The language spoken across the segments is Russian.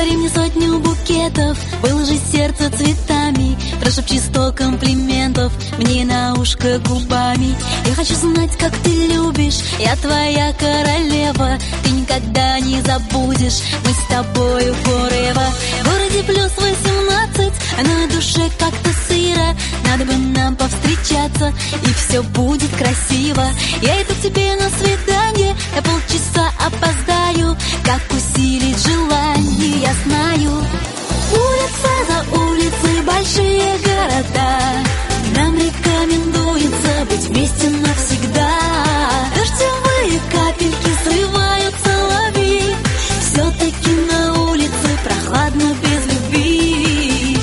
Подари мне сотню букетов, выложи сердце цветами, прошепчи 100 комплиментов мне на ушко губами. Я хочу знать, как ты любишь, я твоя королева. Ты никогда не забудешь, мы с тобою forever. В городе плюс 18, а на душе как-то сыро. Надо бы нам повстречаться, и все будет красиво. Я иду к тебе на свидание, я полчаса опоздаю. Как усилить желание, я знаю. Улица за улицей, большие города. Нам рекомендуется быть вместе навсегда. Дождевые капельки срываются, лови. Все-таки на улице прохладно без любви.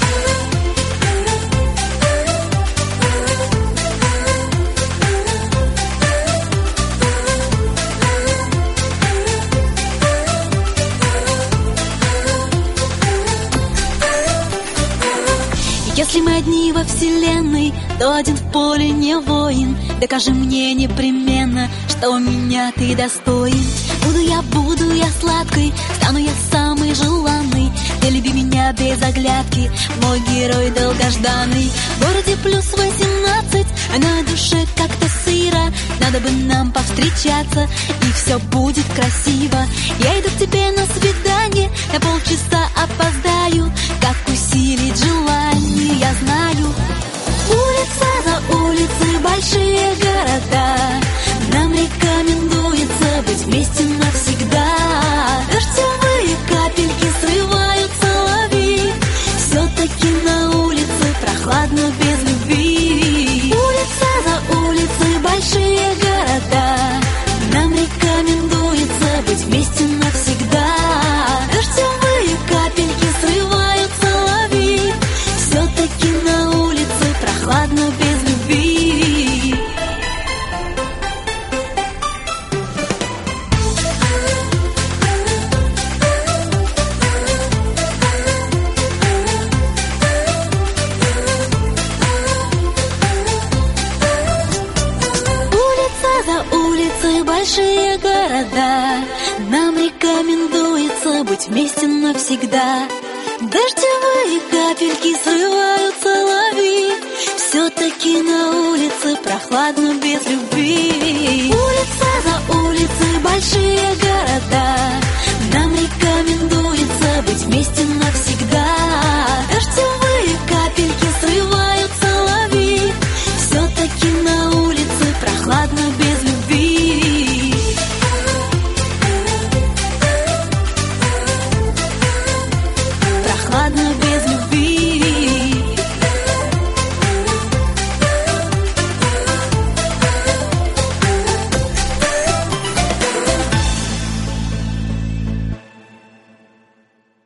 Если мы одни во вселенной, то один в поле не воин. Докажи мне непременно, что у меня ты достоин. Буду я сладкой, стану я самой желанной. Ты люби меня без оглядки, мой герой долгожданный. В городе плюс 18, а на душе как-то сыро. Надо бы нам повстречаться, и все будет красиво. Я иду к тебе на свидание, на полчаса опоздаю. Как усилить желание, я знаю. Улица за улицей, большие города. Нам рекомендуется быть вместе навсегда. Дождевые капельки срываются, лови. Все-таки на улице прохладно без любви. Улица за улицей, большие города. Нам рекомендуется быть вместе навсегда. Дождевые капельки срываются, лови. Все-таки на улице прохладно без любви. За улицей, большие города. Нам рекомендуется быть вместе навсегда. Дождевые капельки срываются, лови. Все-таки на улице прохладно без любви. Улица за улицей, большие города.